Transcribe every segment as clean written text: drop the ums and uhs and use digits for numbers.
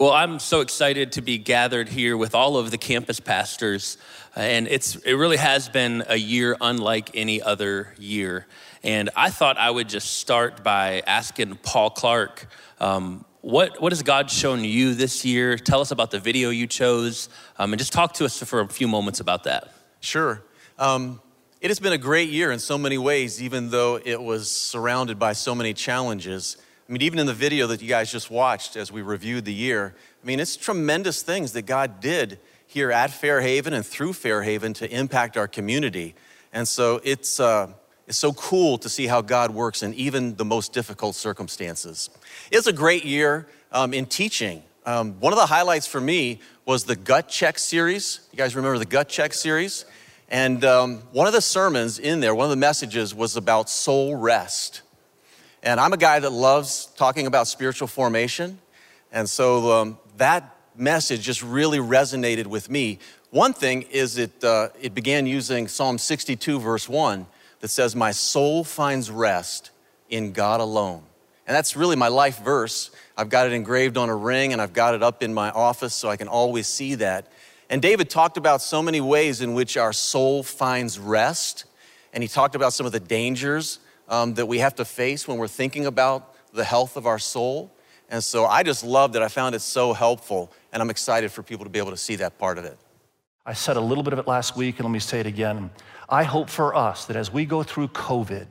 Well, I'm so excited to be gathered here with all of the campus pastors, and it really has been a year unlike any other year. And I thought I would just start by asking Paul Clark, what has God shown you this year? Tell us about the video you chose, and just talk to us for a few moments about that. Sure. It has been a great year in so many ways, even though it was surrounded by so many challenges. I mean, even in the video that you guys just watched as we reviewed the year, I mean, it's tremendous things that God did here at Fairhaven and through Fairhaven to impact our community. And so it's so cool to see how God works in even the most difficult circumstances. It's a great year in teaching. One of the highlights for me was the Gut Check series. You guys remember the Gut Check series? And one of the sermons in there, one of the messages was about soul rest. And I'm a guy that loves talking about spiritual formation. And so that message just really resonated with me. One thing is it began using Psalm 62 verse 1 that says, "My soul finds rest in God alone." And that's really my life verse. I've got it engraved on a ring and I've got it up in my office so I can always see that. And David talked about so many ways in which our soul finds rest. And he talked about some of the dangers that we have to face when we're thinking about the health of our soul. And so I just loved it. I found it so helpful. And I'm excited for people to be able to see that part of it. I said a little bit of it last week, and let me say it again. I hope for us that as we go through COVID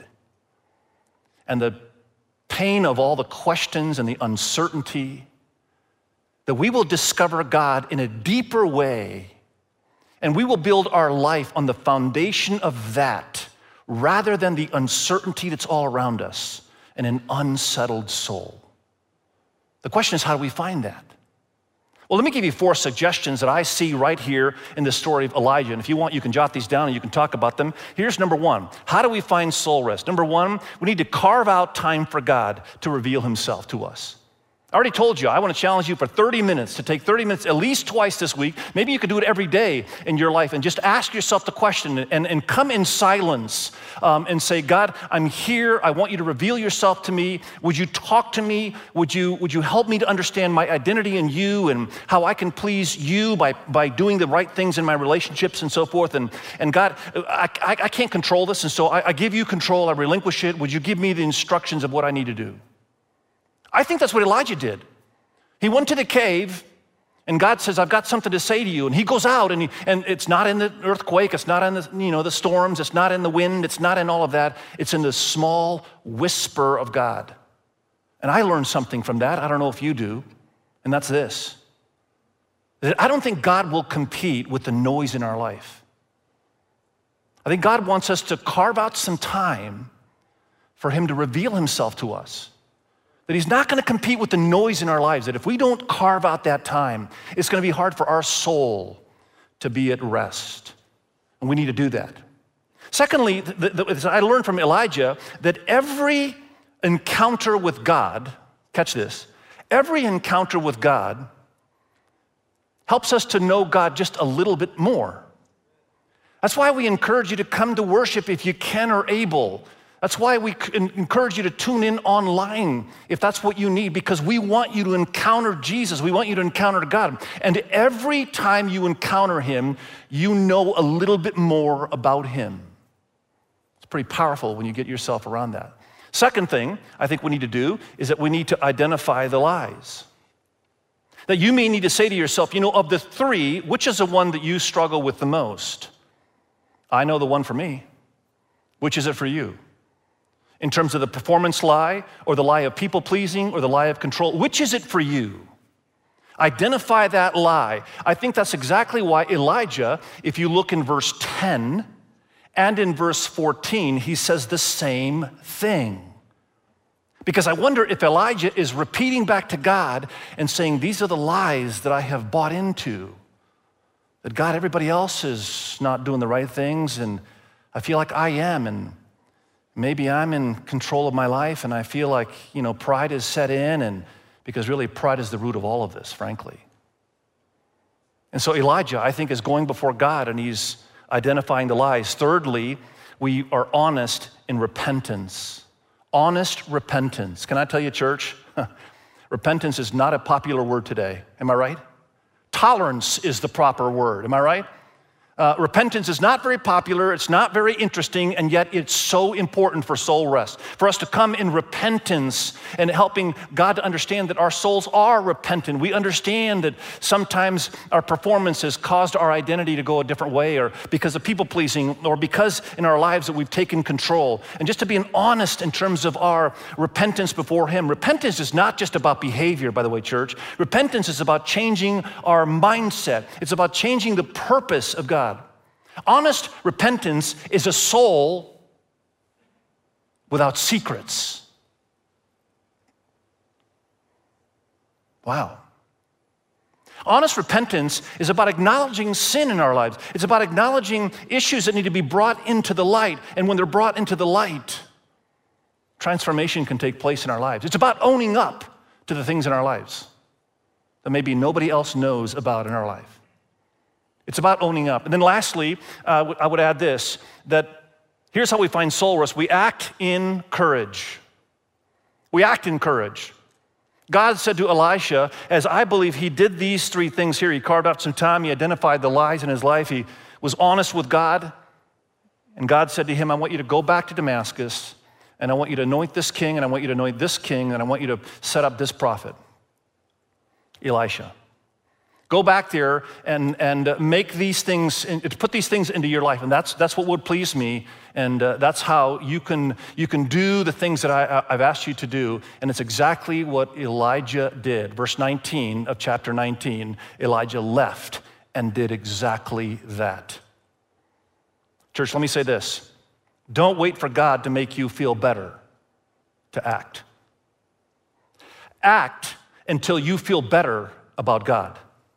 and the pain of all the questions and the uncertainty, that we will discover God in a deeper way, and we will build our life on the foundation of that rather than the uncertainty that's all around us and an unsettled soul. The question is, how do we find that? Well, let me give you 4 suggestions that I see right here in the story of Elijah. And if you want, you can jot these down and you can talk about them. Here's number 1. How do we find soul rest? Number 1, we need to carve out time for God to reveal himself to us. I already told you, I want to challenge you for 30 minutes, to take 30 minutes at least twice this week. Maybe you could do it every day in your life and just ask yourself the question and come in silence and say, God, I'm here. I want you to reveal yourself to me. Would you talk to me? Would you help me to understand my identity in you and how I can please you by doing the right things in my relationships and so forth? And God, I can't control this, and so I give you control. I relinquish it. Would you give me the instructions of what I need to do? I think that's what Elijah did. He went to the cave, and God says, I've got something to say to you. And he goes out, and it's not in the earthquake, it's not in the storms, it's not in the wind, it's not in all of that. It's in the small whisper of God. And I learned something from that. I don't know if you do, and that's this. I don't think God will compete with the noise in our life. I think God wants us to carve out some time for him to reveal himself to us. That he's not going to compete with the noise in our lives, that if we don't carve out that time, it's going to be hard for our soul to be at rest. And we need to do that. Secondly, I learned from Elijah that every encounter with God, catch this, every encounter with God helps us to know God just a little bit more. That's why we encourage you to come to worship if you can or able. That's why we encourage you to tune in online if that's what you need, because we want you to encounter Jesus. We want you to encounter God. And every time you encounter him, you know a little bit more about him. It's pretty powerful when you get yourself around that. Second thing I think we need to do is that we need to identify the lies. That you may need to say to yourself, of the 3, which is the one that you struggle with the most? I know the one for me. Which is it for you? In terms of the performance lie, or the lie of people-pleasing, or the lie of control? Which is it for you? Identify that lie. I think that's exactly why Elijah, if you look in verse 10 and in verse 14, he says the same thing. Because I wonder if Elijah is repeating back to God and saying, these are the lies that I have bought into. That God, everybody else is not doing the right things, and I feel like I am, and maybe I'm in control of my life, and I feel like, pride is set in, and because really pride is the root of all of this, frankly. And so Elijah, I think, is going before God, and he's identifying the lies. Thirdly, we are honest in repentance. Honest repentance. Can I tell you, church? Repentance is not a popular word today. Am I right? Tolerance is the proper word. Am I right? Repentance is not very popular, it's not very interesting, and yet it's so important for soul rest. For us to come in repentance and helping God to understand that our souls are repentant. We understand that sometimes our performance has caused our identity to go a different way, or because of people pleasing, or because in our lives that we've taken control. And just to be honest in terms of our repentance before Him. Repentance is not just about behavior, by the way, church. Repentance is about changing our mindset. It's about changing the purpose of God. Honest repentance is a soul without secrets. Wow. Honest repentance is about acknowledging sin in our lives. It's about acknowledging issues that need to be brought into the light. And when they're brought into the light, transformation can take place in our lives. It's about owning up to the things in our lives that maybe nobody else knows about in our life. It's about owning up. And then lastly, I would add this, that here's how we find soul rest. We act in courage. We act in courage. God said to Elisha, as I believe he did these three things here, he carved out some time, he identified the lies in his life, he was honest with God, and God said to him, I want you to go back to Damascus, and I want you to anoint this king, and I want you to anoint this king, and I want you to set up this prophet, Elisha. Go back there and make these things, put these things into your life, and that's what would please me, and that's how you can do the things that I've asked you to do, and it's exactly what Elijah did. Verse 19 of chapter 19, Elijah left and did exactly that. Church, let me say this. Don't wait for God to make you feel better to act. Act until you feel better about God.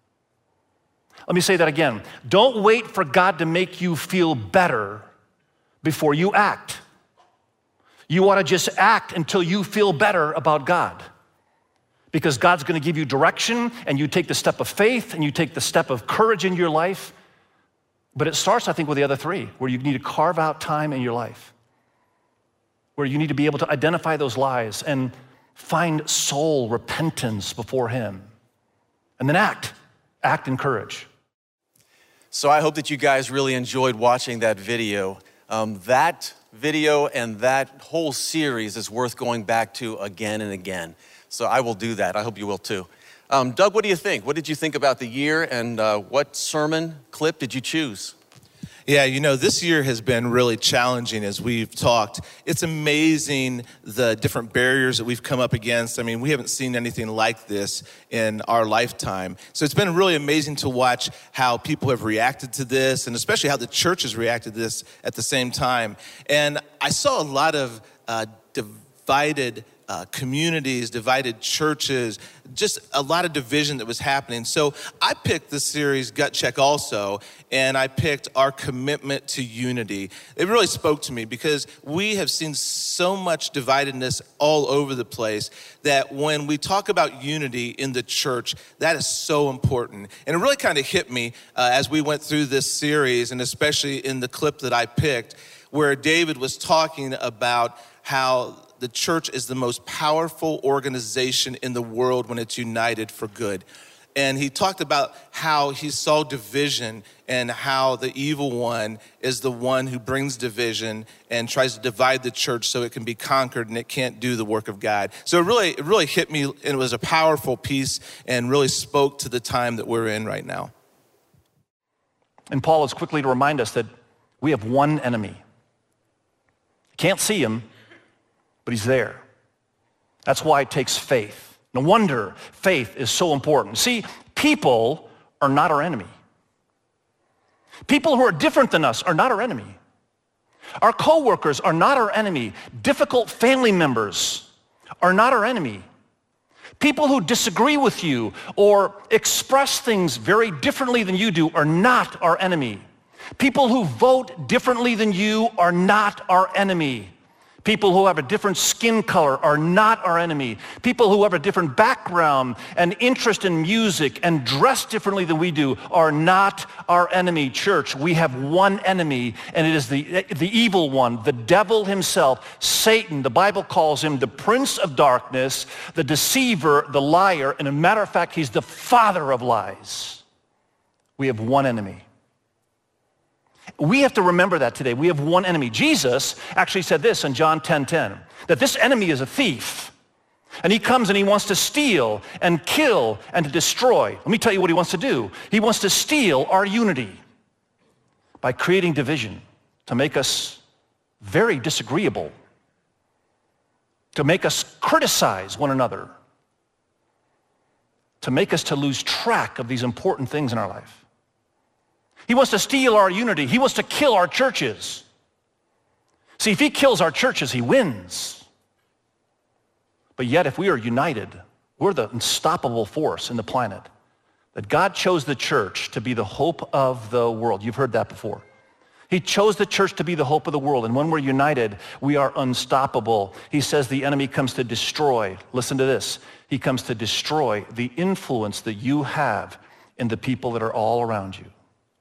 Let me say that again. Don't wait for God to make you feel better before you act. You ought to just act until you feel better about God. Because God's going to give you direction, and you take the step of faith, and you take the step of courage in your life. But it starts, I think, with the other three, where you need to carve out time in your life, where you need to be able to identify those lies and find soul repentance before Him. And then act in courage. So I hope that you guys really enjoyed watching that video. That video and that whole series is worth going back to again and again. So I will do that. I hope you will too. Doug, what do you think? What did you think about the year, and what sermon clip did you choose? Yeah, this year has been really challenging as we've talked. It's amazing the different barriers that we've come up against. I mean, we haven't seen anything like this in our lifetime. So it's been really amazing to watch how people have reacted to this, and especially how the church has reacted to this at the same time. And I saw a lot of divided communities, divided churches, just a lot of division that was happening. So I picked the series Gut Check also, and I picked our commitment to unity. It really spoke to me because we have seen so much dividedness all over the place that when we talk about unity in the church, that is so important. And it really kind of hit me as we went through this series, and especially in the clip that I picked, where David was talking about how the church is the most powerful organization in the world when it's united for good. And he talked about how he saw division and how the evil one is the one who brings division and tries to divide the church so it can be conquered and it can't do the work of God. So it really hit me, and it was a powerful piece and really spoke to the time that we're in right now. And Paul is quickly to remind us that we have one enemy. Can't see him, but he's there. That's why it takes faith. No wonder faith is so important. See, people are not our enemy. People who are different than us are not our enemy. Our coworkers are not our enemy. Difficult family members are not our enemy. People who disagree with you or express things very differently than you do are not our enemy. People who vote differently than you are not our enemy. People who have a different skin color are not our enemy. People who have a different background and interest in music and dress differently than we do are not our enemy. Church, we have one enemy, and it is the evil one, the devil himself, Satan. The Bible calls him the prince of darkness, the deceiver, the liar, and as a matter of fact, he's the father of lies. We have one enemy. We have to remember that today. We have one enemy. Jesus actually said this in John 10:10, that this enemy is a thief. And he comes and he wants to steal and kill and to destroy. Let me tell you what he wants to do. He wants to steal our unity by creating division, to make us very disagreeable, to make us criticize one another, to make us to lose track of these important things in our life. He wants to steal our unity. He wants to kill our churches. See, if he kills our churches, he wins. But yet, if we are united, we're the unstoppable force in the planet. That God chose the church to be the hope of the world. You've heard that before. He chose the church to be the hope of the world. And when we're united, we are unstoppable. He says the enemy comes to destroy. Listen to this. He comes to destroy the influence that you have in the people that are all around you.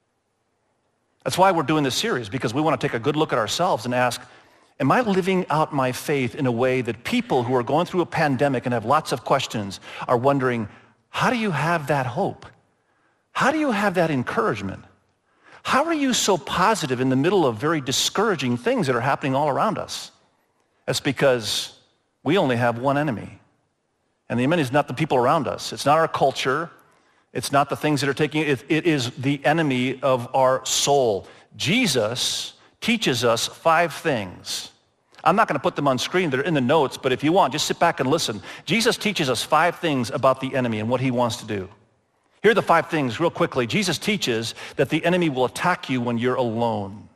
That's why we're doing this series, because we want to take a good look at ourselves and ask, am I living out my faith in a way that people who are going through a pandemic and have lots of questions are wondering, how do you have that hope? How do you have that encouragement? How are you so positive in the middle of very discouraging things that are happening all around us? That's because we only have one enemy. And the enemy is not the people around us. It's not our culture. It's not the things that are taking it. It is the enemy of our soul. Jesus teaches us 5 things. I'm not going to put them on screen. They're in the notes, but if you want, just sit back and listen. Jesus teaches us 5 things about the enemy and what he wants to do. Here are the 5 things real quickly. Jesus teaches that the enemy will attack you when you're alone.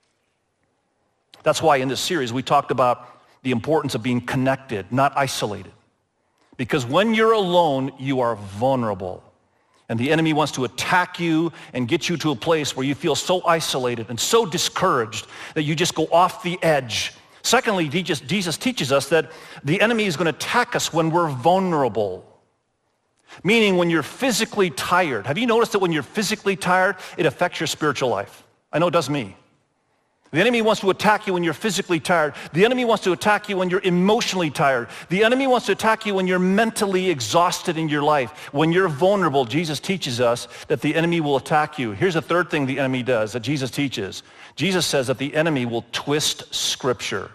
That's why in this series we talked about the importance of being connected, not isolated. Because when you're alone, you are vulnerable. And the enemy wants to attack you and get you to a place where you feel so isolated and so discouraged that you just go off the edge. Secondly, Jesus teaches us that the enemy is going to attack us when we're vulnerable, meaning when you're physically tired. Have you noticed that when you're physically tired, it affects your spiritual life? I know it does me. The enemy wants to attack you when you're physically tired. The enemy wants to attack you when you're emotionally tired. The enemy wants to attack you when you're mentally exhausted in your life. When you're vulnerable, Jesus teaches us that the enemy will attack you. Here's a third thing the enemy does that Jesus teaches. Jesus says that the enemy will twist Scripture.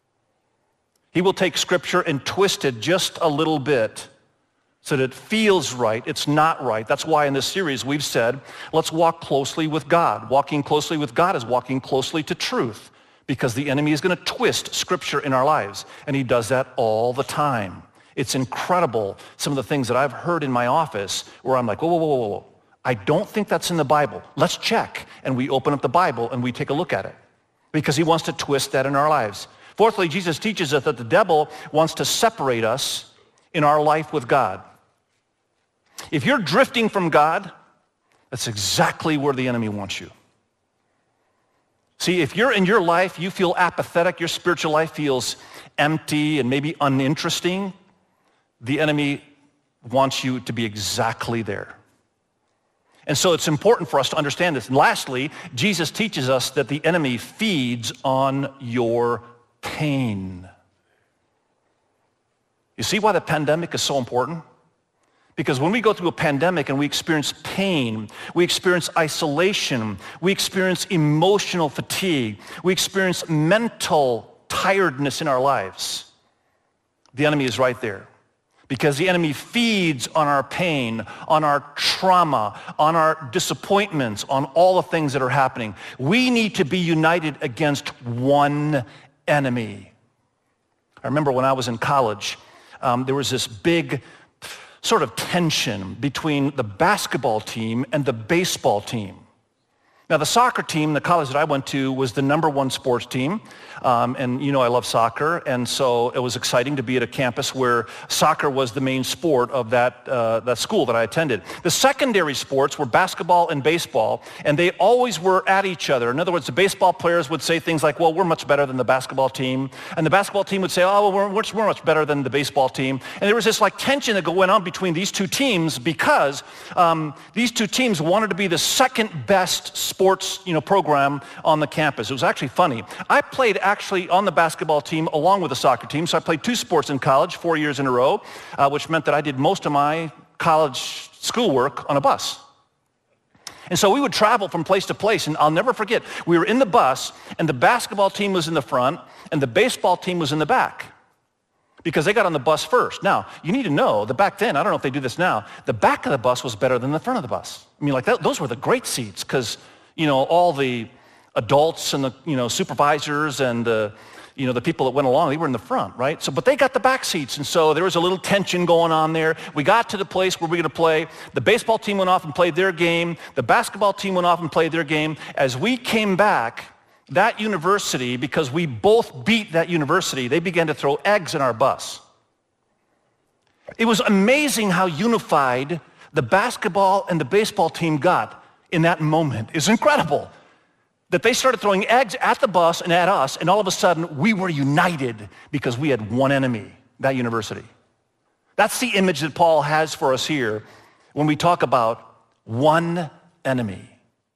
He will take Scripture and twist it just a little bit so that it feels right. It's not right. That's why in this series we've said, let's walk closely with God. Walking closely with God is walking closely to truth, because the enemy is going to twist Scripture in our lives, and he does that all the time. It's incredible, some of the things that I've heard in my office where I'm like, whoa. I don't think that's in the Bible. Let's check. And we open up the Bible and we take a look at it, because he wants to twist that in our lives. Fourthly, Jesus teaches us that the devil wants to separate us in our life with God. If you're drifting from God, that's exactly where the enemy wants you. See, if you're in your life, you feel apathetic, your spiritual life feels empty and maybe uninteresting, the enemy wants you to be exactly there. And so it's important for us to understand this. And lastly, Jesus teaches us that the enemy feeds on your pain. You see why the pandemic is so important? Because when we go through a pandemic and we experience pain, we experience isolation, we experience emotional fatigue, we experience mental tiredness in our lives, the enemy is right there. Because the enemy feeds on our pain, on our trauma, on our disappointments, on all the things that are happening. We need to be united against one enemy. I remember when I was in college, there was this big sort of tension between the basketball team and the baseball team. Now, the soccer team, the college that I went to, was the #1 sports team. And you know I love soccer, and so it was exciting to be at a campus where soccer was the main sport of that school that I attended. The secondary sports were basketball and baseball, and they always were at each other. In other words, the baseball players would say things like, well, we're much better than the basketball team. And the basketball team would say, oh, well, we're much better than the baseball team. And there was this like tension that went on between these two teams because these two teams wanted to be the second best sports program on the campus. It was actually funny. I played actually on the basketball team along with the soccer team. So I played 2 sports in college 4 years in a row, which meant that I did most of my college schoolwork on a bus. And so we would travel from place to place, and I'll never forget, we were in the bus, and the basketball team was in the front, and the baseball team was in the back, because they got on the bus first. Now, you need to know that back then, I don't know if they do this now, the back of the bus was better than the front of the bus. I mean, like those were the great seats, because, all the adults and the, supervisors and the people that went along, they were in the front, right? So, but they got the back seats, and so there was a little tension going on there. We got to the place where we were going to play. The baseball team went off and played their game. The basketball team went off and played their game. As we came back, that university, because we both beat that university, they began to throw eggs in our bus. It was amazing how unified the basketball and the baseball team got in that moment. It's incredible that they started throwing eggs at the bus and at us, and all of a sudden we were united because we had one enemy, that university. That's the image that Paul has for us here when we talk about one enemy.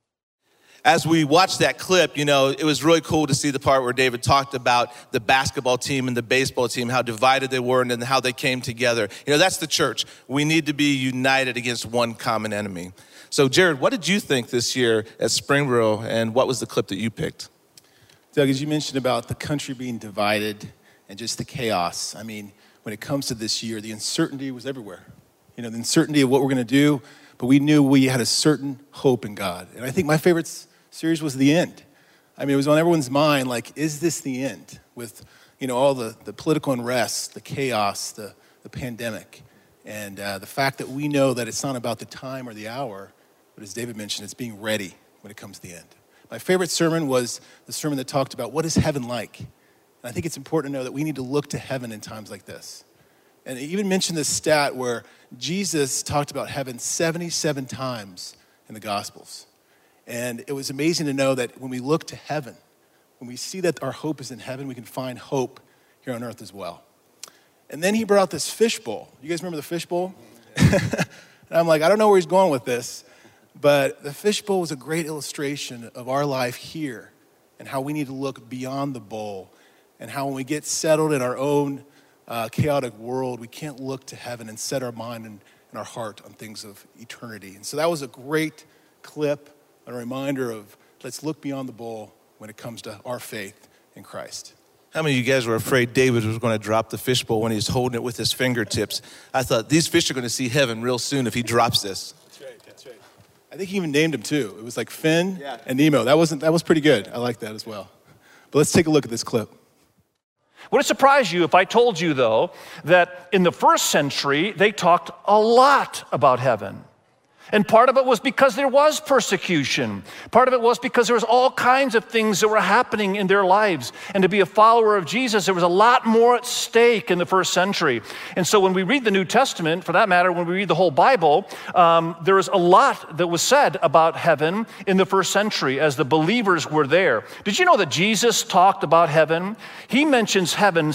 As we watched that clip, it was really cool to see the part where David talked about the basketball team and the baseball team, how divided they were and how they came together. That's the church. We need to be united against one common enemy. So, Jared, what did you think this year at Springboro, and what was the clip that you picked? Doug, as you mentioned about the country being divided and just the chaos, I mean, when it comes to this year, the uncertainty was everywhere. The uncertainty of what we're going to do, but we knew we had a certain hope in God. And I think my favorite series was The End. I mean, it was on everyone's mind, like, is this the end? With, all the political unrest, the chaos, the pandemic, and the fact that we know that it's not about the time or the hour, but as David mentioned, it's being ready when it comes to the end. My favorite sermon was the sermon that talked about what is heaven like? And I think it's important to know that we need to look to heaven in times like this. And I even mentioned this stat where Jesus talked about heaven 77 times in the Gospels. And it was amazing to know that when we look to heaven, when we see that our hope is in heaven, we can find hope here on earth as well. And then he brought out this fishbowl. You guys remember the fishbowl? And I'm like, I don't know where he's going with this, but the fishbowl was a great illustration of our life here and how we need to look beyond the bowl, and how when we get settled in our own chaotic world, we can't look to heaven and set our mind and our heart on things of eternity. And so that was a great clip, a reminder of let's look beyond the bowl when it comes to our faith in Christ. How many of you guys were afraid David was going to drop the fishbowl when he was holding it with his fingertips? I thought, these fish are going to see heaven real soon if he drops this. That's right. I think he even named him too. It was like Finn and Nemo. That was pretty good. I like that as well. But let's take a look at this clip. Would it surprise you if I told you, though, that in the first century, they talked a lot about heaven? And part of it was because there was persecution. Part of it was because there was all kinds of things that were happening in their lives. And to be a follower of Jesus, there was a lot more at stake in the first century. And so when we read the New Testament, for that matter, when we read the whole Bible, there is a lot that was said about heaven in the first century as the believers were there. Did you know that Jesus talked about heaven? He mentions heaven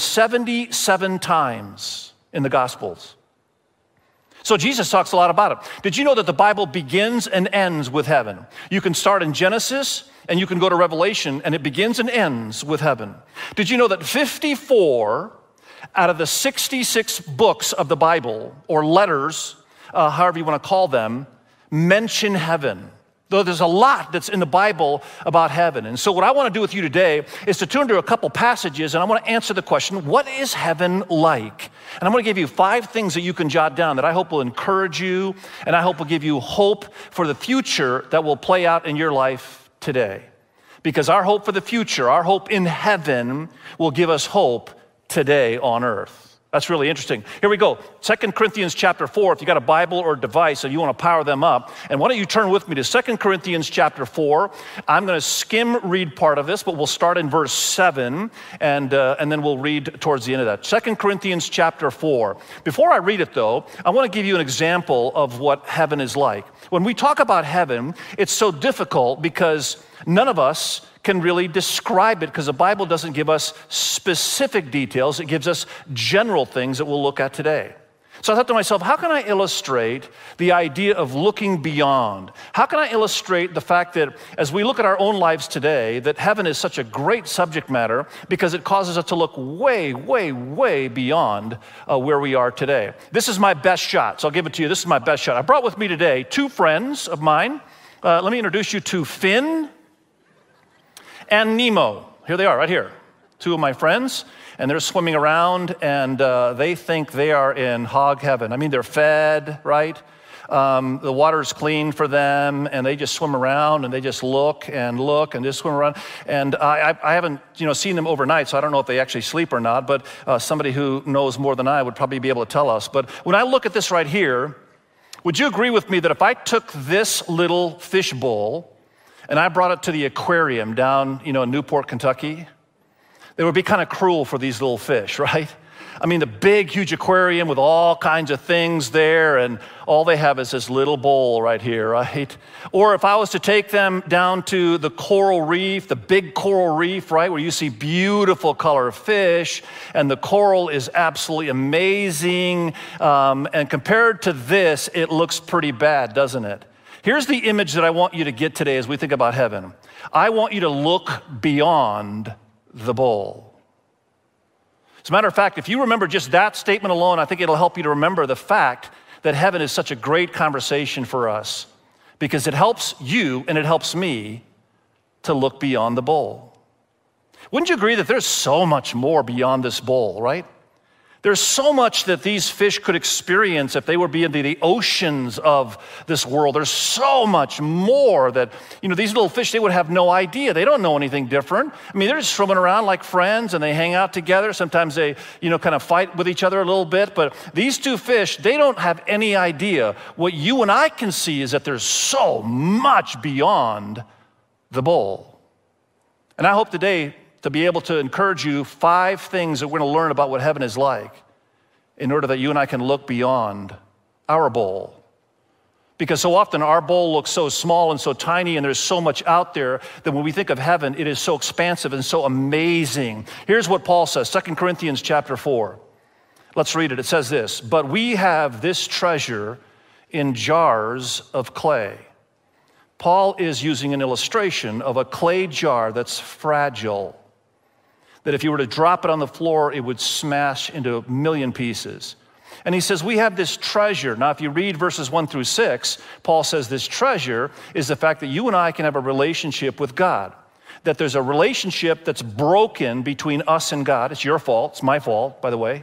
77 times in the Gospels. So Jesus talks a lot about it. Did you know that the Bible begins and ends with heaven? You can start in Genesis and you can go to Revelation, and it begins and ends with heaven. Did you know that 54 out of the 66 books of the Bible, or letters, however you want to call them, mention heaven? Though there's a lot that's in the Bible about heaven. And so what I want to do with you today is to turn to a couple passages, and I want to answer the question, what is heaven like? And I'm going to give you 5 things that you can jot down that I hope will encourage you, and I hope will give you hope for the future that will play out in your life today. Because our hope for the future, our hope in heaven, will give us hope today on earth. That's really interesting. Here we go. 2 Corinthians chapter 4, if you got a Bible or a device and you want to power them up. And why don't you turn with me to 2 Corinthians chapter 4. I'm going to skim read part of this, but we'll start in verse 7, and then we'll read towards the end of that. 2 Corinthians chapter 4. Before I read it, though, I want to give you an example of what heaven is like. When we talk about heaven, it's so difficult because none of us can really describe it because the Bible doesn't give us specific details. It gives us general things that we'll look at today. So I thought to myself, how can I illustrate the idea of looking beyond? How can I illustrate the fact that as we look at our own lives today, that heaven is such a great subject matter because it causes us to look way, way, way beyond where we are today. This is my best shot, so I'll give it to you. This is my best shot. I brought with me today two friends of mine. Let me introduce you to Finn and Nemo. Here they are, right here. Two of my friends, and they're swimming around, and they think they are in hog heaven. I mean, they're fed, right? The water's clean for them, and they just swim around, and they just look and just swim around. And I haven't, seen them overnight, so I don't know if they actually sleep or not, but somebody who knows more than I would probably be able to tell us. But when I look at this right here, would you agree with me that if I took this little fish bowl and I brought it to the aquarium down, in Newport, Kentucky, it would be kind of cruel for these little fish, right? I mean, the big, huge aquarium with all kinds of things there, and all they have is this little bowl right here, right? Or if I was to take them down to the coral reef, the big coral reef, right, where you see beautiful color fish, and the coral is absolutely amazing, and compared to this, it looks pretty bad, doesn't it? Here's the image that I want you to get today as we think about heaven. I want you to look beyond the bowl. As a matter of fact, if you remember just that statement alone, I think it'll help you to remember the fact that heaven is such a great conversation for us because it helps you and it helps me to look beyond the bowl. Wouldn't you agree that there's so much more beyond this bowl, right? There's so much that these fish could experience if they were beyond the oceans of this world. There's so much more that, these little fish, they would have no idea. They don't know anything different. I mean, they're just swimming around like friends and they hang out together. Sometimes they, kind of fight with each other a little bit. But these two fish, they don't have any idea. What you and I can see is that there's so much beyond the bowl. And I hope today to be able to encourage you 5 things that we're going to learn about what heaven is like in order that you and I can look beyond our bowl. Because so often our bowl looks so small and so tiny and there's so much out there that when we think of heaven, it is so expansive and so amazing. Here's what Paul says, 2 Corinthians chapter 4. Let's read it. It says this, "But we have this treasure in jars of clay." Paul is using an illustration of a clay jar that's fragile, that if you were to drop it on the floor, it would smash into a million pieces. And he says, we have this treasure. Now, if you read verses 1 through 6, Paul says this treasure is the fact that you and I can have a relationship with God, that there's a relationship that's broken between us and God. It's your fault. It's my fault, by the way.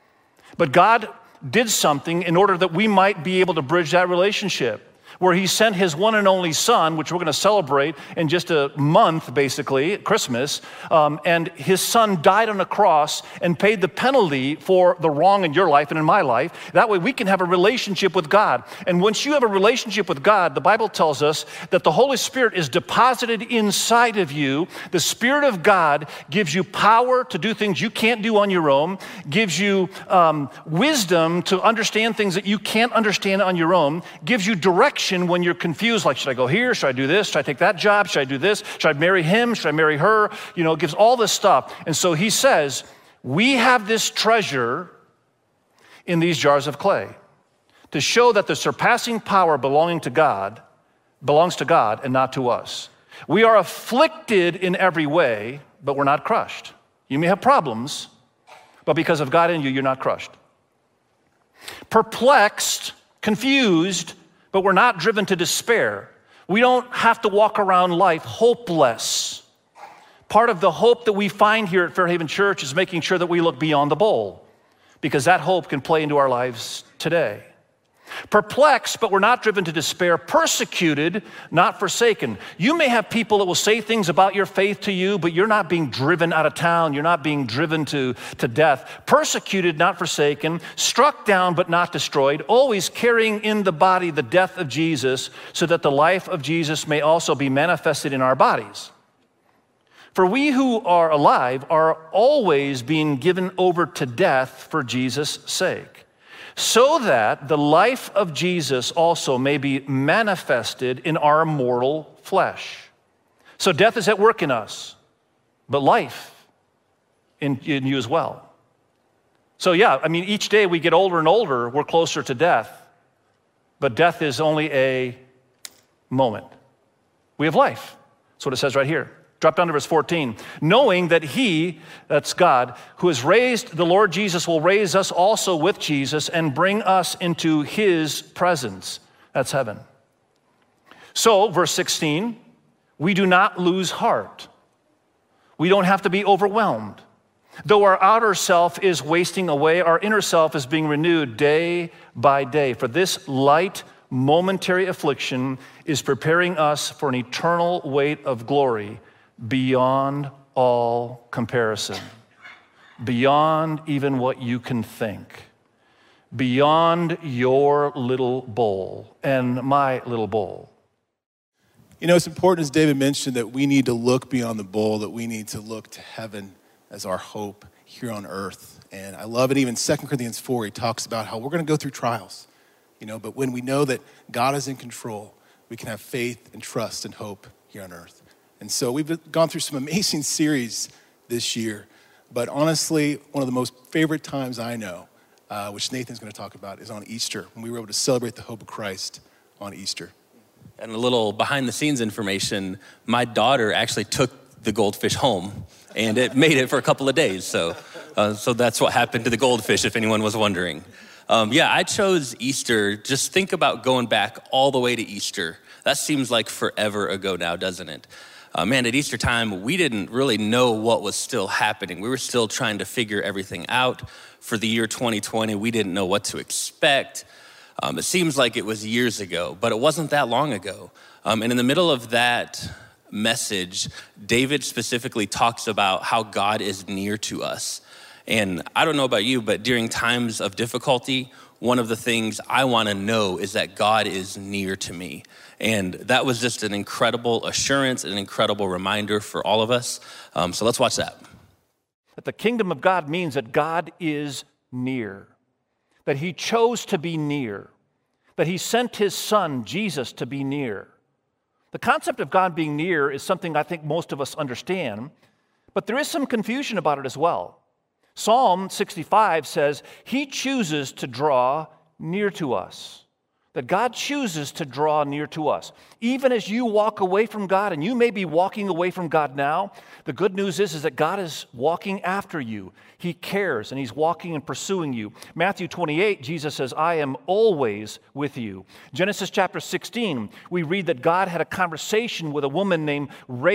But God did something in order that we might be able to bridge that relationship, where he sent his one and only son, which we're going to celebrate in just a month, basically, Christmas, and his son died on a cross and paid the penalty for the wrong in your life and in my life. That way we can have a relationship with God. And once you have a relationship with God, the Bible tells us that the Holy Spirit is deposited inside of you. The Spirit of God gives you power to do things you can't do on your own, gives you wisdom to understand things that you can't understand on your own, gives you direction when you're confused, like, should I go here? Should I do this? Should I take that job? Should I do this? Should I marry him? Should I marry her? It gives all this stuff. And so he says, we have this treasure in these jars of clay to show that the surpassing power belongs to God and not to us. We are afflicted in every way, but we're not crushed. You may have problems, but because of God in you, you're not crushed. Perplexed, confused, but we're not driven to despair. We don't have to walk around life hopeless. Part of the hope that we find here at Fairhaven Church is making sure that we look beyond the bowl, because that hope can play into our lives today. Perplexed, but we're not driven to despair. Persecuted, not forsaken. You may have people that will say things about your faith to you, but you're not being driven out of town. You're not being driven to death. Persecuted, not forsaken. Struck down, but not destroyed. Always carrying in the body the death of Jesus, so that the life of Jesus may also be manifested in our bodies. For we who are alive are always being given over to death for Jesus' sake, so that the life of Jesus also may be manifested in our mortal flesh. So death is at work in us, but life in you as well. So yeah, I mean, each day we get older and older, we're closer to death, but death is only a moment. We have life. That's what it says right here. Drop down to verse 14. Knowing that he, that's God, who has raised the Lord Jesus will raise us also with Jesus and bring us into his presence. That's heaven. So, verse 16, we do not lose heart. We don't have to be overwhelmed. Though our outer self is wasting away, our inner self is being renewed day by day. For this light, momentary affliction is preparing us for an eternal weight of glory beyond all comparison, beyond even what you can think, beyond your little bowl and my little bowl. You know, it's important, as David mentioned, that we need to look beyond the bowl, that we need to look to heaven as our hope here on earth. And I love it. Even 2 Corinthians 4, he talks about how we're going to go through trials, but when we know that God is in control, we can have faith and trust and hope here on earth. And so we've gone through some amazing series this year, but honestly, one of the most favorite times I know, which Nathan's going to talk about, is on Easter, when we were able to celebrate the hope of Christ on Easter. And a little behind the scenes information, my daughter actually took the goldfish home, and it made it for a couple of days. So that's what happened to the goldfish, if anyone was wondering. I chose Easter. Just think about going back all the way to Easter. That seems like forever ago now, doesn't it? At Easter time, we didn't really know what was still happening. We were still trying to figure everything out. For the year 2020, we didn't know what to expect. It seems like it was years ago, but it wasn't that long ago. And in the middle of that message, David specifically talks about how God is near to us. And I don't know about you, but during times of difficulty, one of the things I want to know is that God is near to me. And that was just an incredible assurance, an incredible reminder for all of us. So let's watch that. That the kingdom of God means that God is near, that he chose to be near, that he sent his son, Jesus, to be near. The concept of God being near is something I think most of us understand, but there is some confusion about it as well. Psalm 65 says, he chooses to draw near to us. That God chooses to draw near to us. Even as you walk away from God, and you may be walking away from God now, the good news is that God is walking after you. He cares, and he's walking and pursuing you. Matthew 28, Jesus says, I am always with you. Genesis chapter 16, we read that God had a conversation with a woman named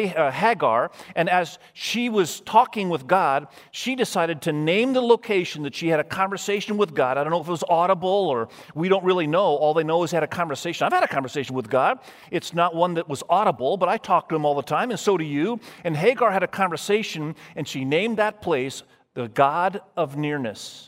Hagar, and as she was talking with God, she decided to name the location that she had a conversation with God. I don't know if it was audible or we don't really know. All they know is had a conversation. I've had a conversation with God. It's not one that was audible, but I talk to him all the time, and so do you. And Hagar had a conversation, and she named that place the God of nearness.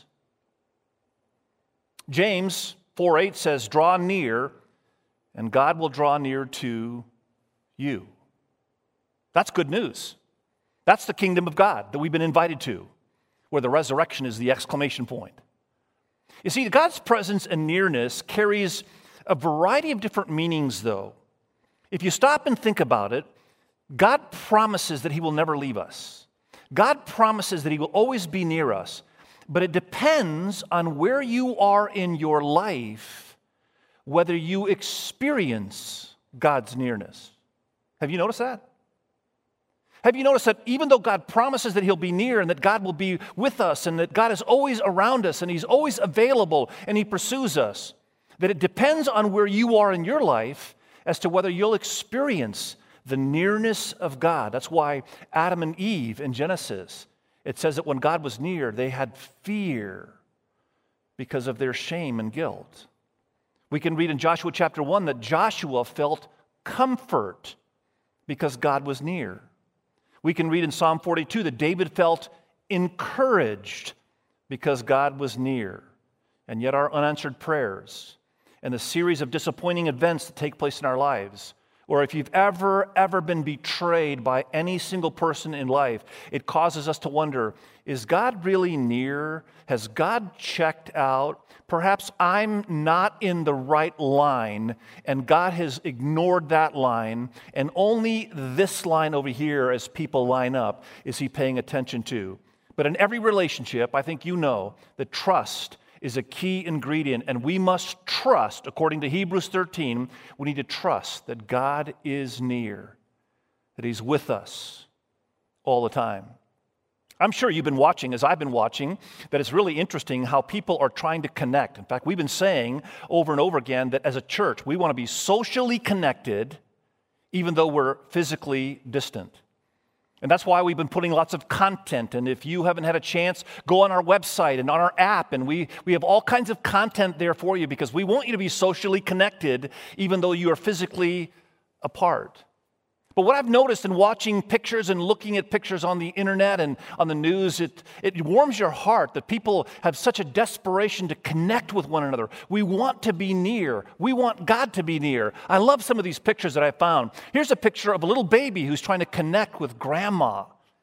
James 4:8 says, draw near, and God will draw near to you. That's good news. That's the kingdom of God that we've been invited to, where the resurrection is the exclamation point. You see, God's presence and nearness carries a variety of different meanings, though. If you stop and think about it, God promises that he will never leave us. God promises that he will always be near us. But it depends on where you are in your life, whether you experience God's nearness. Have you noticed that? Have you noticed that even though God promises that he'll be near and that God will be with us and that God is always around us and he's always available and he pursues us, that it depends on where you are in your life as to whether you'll experience the nearness of God. That's why Adam and Eve in Genesis, it says that when God was near, they had fear because of their shame and guilt. We can read in Joshua chapter 1 that Joshua felt comfort because God was near. We can read in Psalm 42 that David felt encouraged because God was near. And yet our unanswered prayers and the series of disappointing events that take place in our lives, or if you've ever been betrayed by any single person in life, it causes us to wonder, is God really near? Has God checked out? Perhaps I'm not in the right line, and God has ignored that line, and only this line over here, as people line up, is He paying attention to. But in every relationship, I think you know that trust is a key ingredient, and we must trust, according to Hebrews 13, we need to trust that God is near, that He's with us all the time. I'm sure you've been watching, as I've been watching, that it's really interesting how people are trying to connect. In fact, we've been saying over and over again that as a church, we want to be socially connected even though we're physically distant. And that's why we've been putting lots of content. And if you haven't had a chance, go on our website and on our app. And we have all kinds of content there for you because we want you to be socially connected even though you are physically apart. But what I've noticed in watching pictures and looking at pictures on the internet and on the news, it warms your heart that people have such a desperation to connect with one another. We want to be near. We want God to be near. I love some of these pictures that I found. Here's a picture of a little baby who's trying to connect with grandma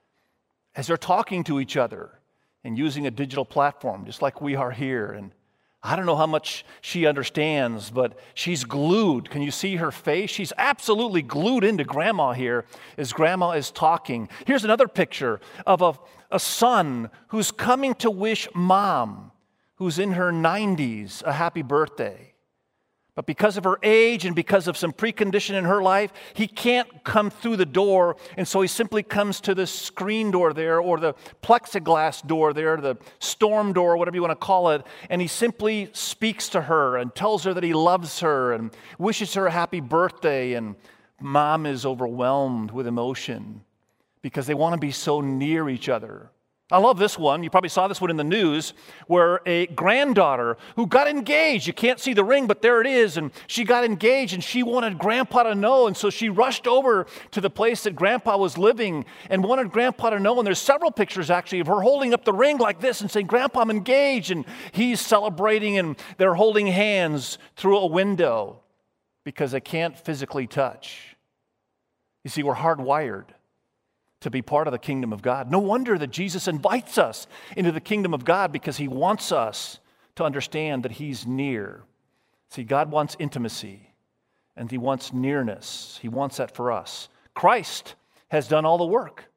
as they're talking to each other and using a digital platform, just like we are here. And I don't know how much she understands, but she's glued. Can you see her face? She's absolutely glued into grandma here as grandma is talking. Here's another picture of a son who's coming to wish mom, who's in her 90s, a happy birthday. But because of her age and because of some precondition in her life, he can't come through the door, and so he simply comes to the screen door there, or the plexiglass door there, the storm door, whatever you want to call it, and he simply speaks to her and tells her that he loves her and wishes her a happy birthday, and mom is overwhelmed with emotion because they want to be so near each other. I love this one. You probably saw this one in the news where a granddaughter who got engaged, you can't see the ring, but there it is, and she got engaged and she wanted grandpa to know, and so she rushed over to the place that grandpa was living and wanted grandpa to know, and there's several pictures actually of her holding up the ring like this and saying, "Grandpa, I'm engaged," and he's celebrating and they're holding hands through a window because they can't physically touch. You see, we're hardwired to be part of the kingdom of God. No wonder that Jesus invites us into the kingdom of God because He wants us to understand that He's near. See, God wants intimacy and He wants nearness. He wants that for us. Christ has done all the work.